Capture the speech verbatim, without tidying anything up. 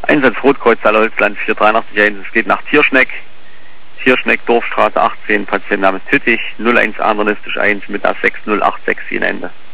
Einsatz Rotkreuz Saale-Holzland vier drei acht eins, es geht nach Tierschneck. Tierschneck, Dorfstraße achtzehn, Patientenname Tüttich, null eins andernistisch eins mit A sechs null acht sechs sieben Ende.